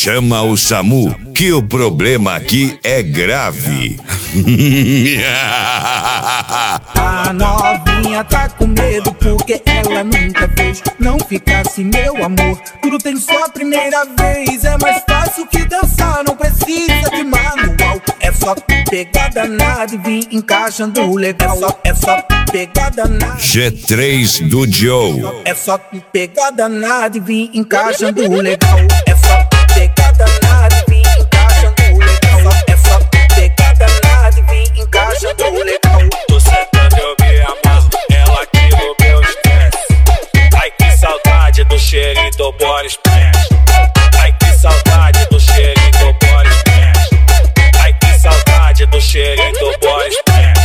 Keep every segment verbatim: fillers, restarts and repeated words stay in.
Chama o SAMU, que o problema aqui é grave. A novinha tá com medo porque ela nunca fez. Não ficasse meu amor, tudo tem sua primeira vez. É mais fácil que dançar, não precisa de manual. É só pegar danado e vir encaixando legal. É só, é só pegar danado. G três do Joe. É só pegar danado e vir encaixando legal. É só pegar danado e vir encaixando legal. É só pegar danado e vir encaixando legal. Tô sentando, eu me amarro, ela aqui no meu estresse. Ai que saudade do cheirinho do Boris Press. Ai que saudade do cheirinho do Boris Press. Ai que saudade do cheirinho do Boris Press.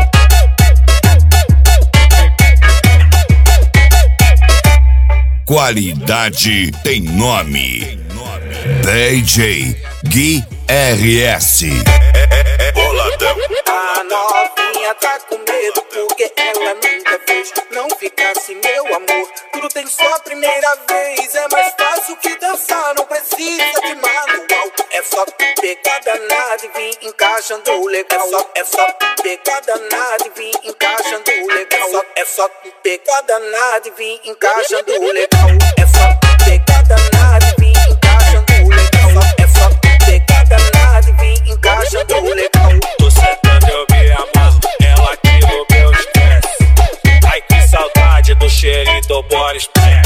Qualidade tem nome. D J Gui R S. Boladão. A novinha tá com medo porque ela nunca fez. Não ficasse meu amor, tudo tem sua primeira vez. É mais fácil que dançar, não precisa de manual. É só pegar danado e vir encaixando legal. É só, é só pegar danado e vir encaixando legal. É só pegar danado e vir encaixando legal. É só pegar danado e vir encaixando legal. É só pegar danado e vir encaixando legal. Tô sentando, eu me amarro, ela aqui no meu estresse. Ai que saudade do cheirinho do Boris Press.